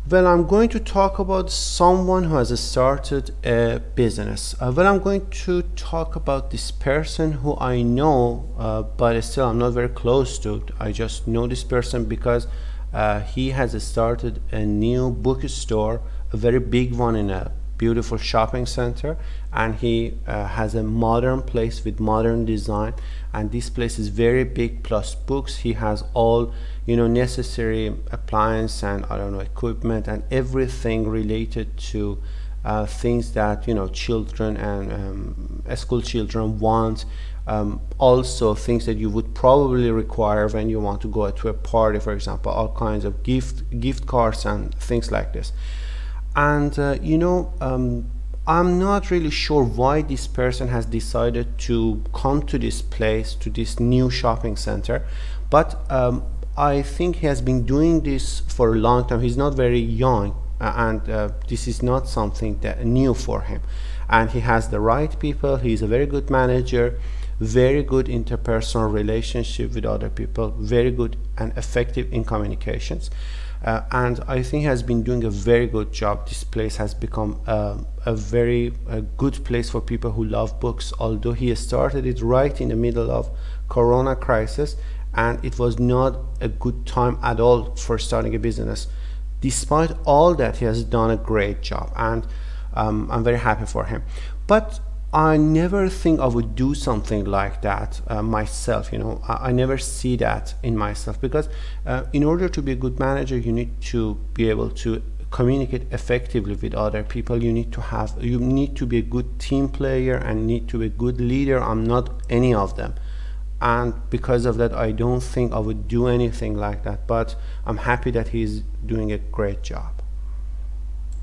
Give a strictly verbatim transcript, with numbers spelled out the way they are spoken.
Well, I'm going to talk about someone who has started a business. Uh, well, I'm going to talk about this person who I know, uh, but still I'm not very close to. I just know this person because uh, he has started a new bookstore, a very big one in a beautiful shopping center, and he uh, has a modern place with modern design, and this place is very big plus books. He has all, you know, necessary appliance and I don't know equipment and everything related to uh, things that, you know, children and um, school children want. Um, also things that you would probably require when you want to go to a party, for example, all kinds of gift gift cards and things like this. And uh, you know um, I'm not really sure why this person has decided to come to this place, to this new shopping center, but um, I think he has been doing this for a long time. He's not very young, uh, and uh, this is not something that new for him, and he has the right people. He's a very good manager, very good interpersonal relationship with other people, very good and effective in communications. Uh, and I think he has been doing a very good job. This place has become uh, a very a good place for people who love books, although he started it right in the middle of corona crisis, and it was not a good time at all for starting a business. Despite all that, he has done a great job, and um, I'm very happy for him. But I never think I would do something like that uh, myself. You know, I, I never see that in myself, because uh, in order to be a good manager, you need to be able to communicate effectively with other people. You need to have, you need to be a good team player and need to be a good leader. I'm not any of them, and because of that, I don't think I would do anything like that. But I'm happy that he's doing a great job.